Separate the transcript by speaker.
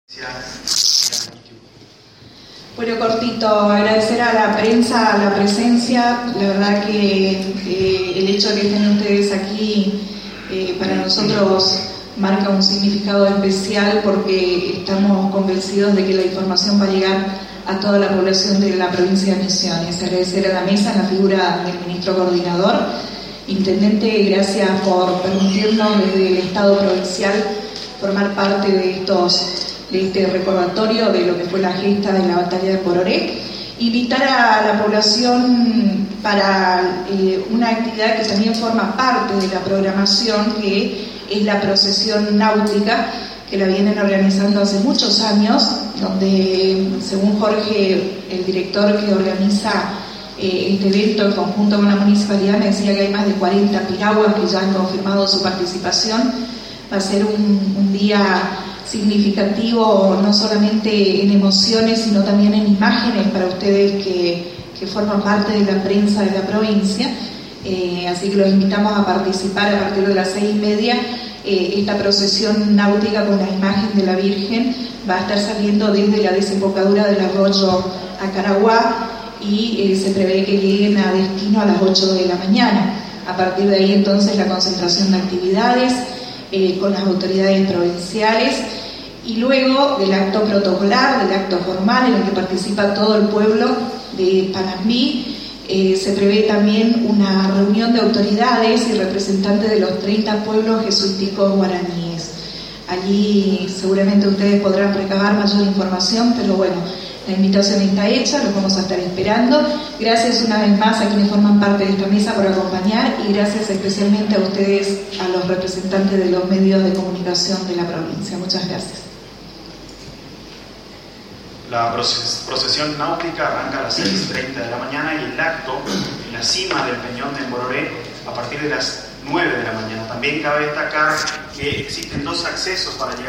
Speaker 1: Bueno, cortito, agradecer a la prensa la presencia. La verdad que el hecho de que estén ustedes aquí para nosotros marca un significado especial, porque estamos convencidos de que la información va a llegar a toda la población de la provincia de Misiones. Agradecer a la mesa en la figura del ministro coordinador. Intendente, gracias por permitirnos desde el Estado provincial formar parte de este recordatorio de lo que fue la gesta de la batalla de Pororé. Invitar a la población para una actividad que también forma parte de la programación, que es la procesión náutica, que la vienen organizando hace muchos años, donde, según Jorge, el director que organiza este evento en conjunto con la municipalidad, me decía que hay más de 40 piraguas que ya han confirmado su participación. Va a ser un día significativo, no solamente en emociones, sino también en imágenes para ustedes que forman parte de la prensa de la provincia. Así que los invitamos a participar a partir de las 6:30. Esta procesión náutica con la imagen de la Virgen va a estar saliendo desde la desembocadura del arroyo Acaraguá y se prevé que lleguen a destino a las 8 de la mañana. A partir de ahí, entonces, la concentración de actividades con las autoridades provinciales, y luego del acto protocolar, del acto formal en el que participa todo el pueblo de Panasmí, se prevé también una reunión de autoridades y representantes de los 30 pueblos jesuíticos guaraníes. Allí seguramente ustedes podrán recabar mayor información, pero bueno, la invitación está hecha, los vamos a estar esperando. Gracias una vez más a quienes forman parte de esta mesa por acompañar, y gracias especialmente a ustedes, a los representantes de los medios de comunicación de la provincia. Muchas gracias.
Speaker 2: La procesión náutica arranca a las 6:30 de la mañana y el acto en la cima del Peñón de Pororé a partir de las 9 de la mañana. También cabe destacar que existen dos accesos para llegar